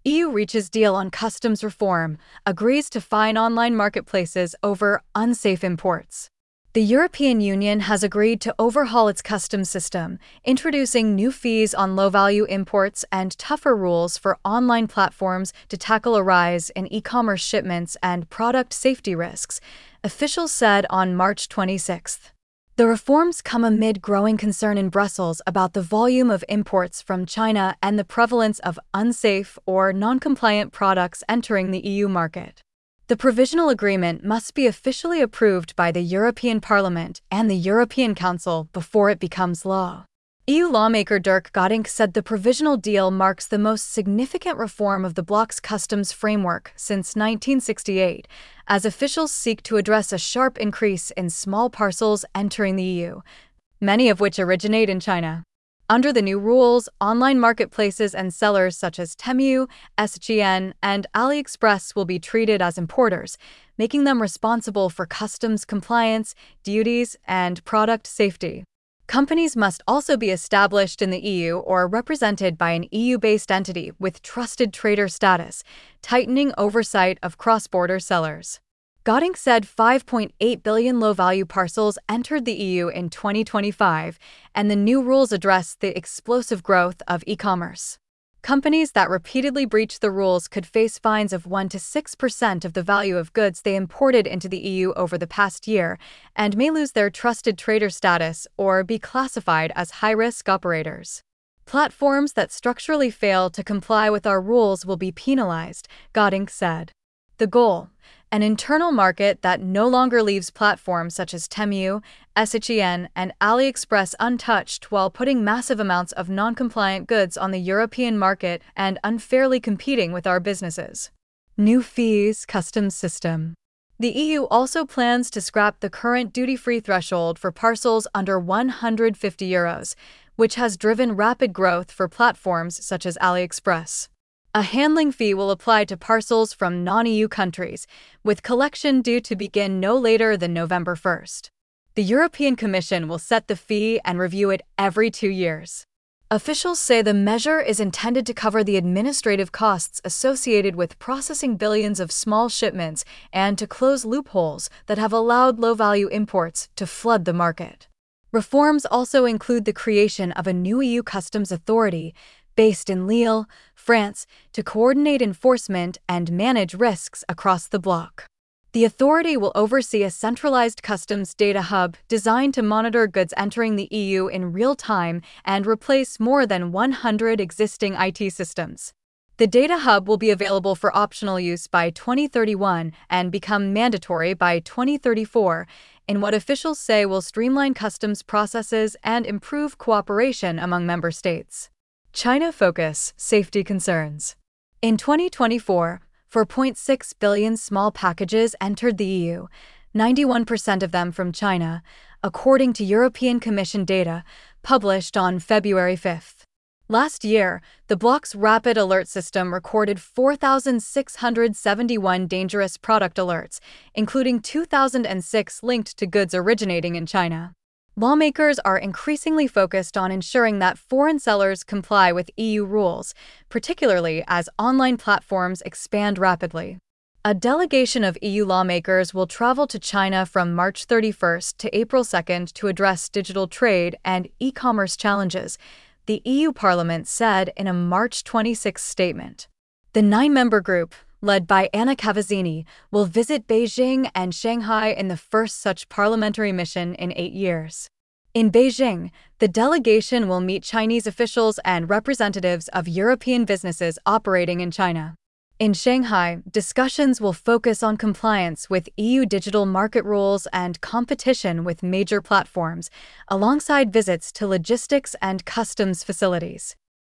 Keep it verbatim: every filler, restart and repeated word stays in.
E U reaches deal on customs reform, agrees to fine online marketplaces over unsafe imports. The European Union has agreed to overhaul its customs system, introducing new fees on low-value imports and tougher rules for online platforms to tackle a rise in e-commerce shipments and product safety risks, officials said on March twenty-sixth. The reforms come amid growing concern in Brussels about the volume of imports from China and the prevalence of unsafe or non-compliant products entering the E U market. The provisional agreement must be officially approved by the European Parliament and the European Council before it becomes law. E U lawmaker Dirk Godink said the provisional deal marks the most significant reform of the bloc's customs framework since nineteen sixty-eight, as officials seek to address a sharp increase in small parcels entering the E U, many of which originate in China. Under the new rules, online marketplaces and sellers such as Temu, S H E N, and AliExpress will be treated as importers, making them responsible for customs compliance, duties, and product safety. Companies must also be established in the E U or represented by an E U-based entity with trusted trader status, tightening oversight of cross-border sellers. Godink said five point eight billion low-value parcels entered the E U in twenty twenty-five, and the new rules address the explosive growth of e-commerce. Companies that repeatedly breach the rules could face fines of one to six percent of the value of goods they imported into the E U over the past year, and may lose their trusted trader status or be classified as high-risk operators. Platforms that structurally fail to comply with our rules will be penalized, Godink said. The goal: an internal market that no longer leaves platforms such as Temu, S H E N, and AliExpress untouched while putting massive amounts of non-compliant goods on the European market and unfairly competing with our businesses. New fees customs system. The E U also plans to scrap the current duty-free threshold for parcels under one hundred fifty euros, which has driven rapid growth for platforms such as AliExpress. A handling fee will apply to parcels from non-E U countries, with collection due to begin no later than November first. The European Commission will set the fee and review it every two years. Officials say the measure is intended to cover the administrative costs associated with processing billions of small shipments and to close loopholes that have allowed low-value imports to flood the market. Reforms also include the creation of a new E U customs authority, based in Lille, France, to coordinate enforcement and manage risks across the bloc. The authority will oversee a centralized customs data hub designed to monitor goods entering the E U in real time and replace more than one hundred existing I T systems. The data hub will be available for optional use by twenty thirty-one and become mandatory by twenty thirty-four, in what officials say will streamline customs processes and improve cooperation among member states. China focus safety concerns. In twenty twenty-four, four point six billion small packages entered the E U, ninety-one percent of them from China, according to European Commission data published on February fifth. Last year, the bloc's rapid alert system recorded four thousand six hundred seventy-one dangerous product alerts, including two thousand six linked to goods originating in China. Lawmakers are increasingly focused on ensuring that foreign sellers comply with E U rules, particularly as online platforms expand rapidly. A delegation of E U lawmakers will travel to China from March thirty-first to April second to address digital trade and e-commerce challenges, the E U Parliament said in a March twenty-sixth statement. The nine-member group, led by Anna Cavazzini, will visit Beijing and Shanghai in the first such parliamentary mission in eight years. In Beijing, the delegation will meet Chinese officials and representatives of European businesses operating in China. In Shanghai, discussions will focus on compliance with E U digital market rules and competition with major platforms, alongside visits to logistics and customs facilities.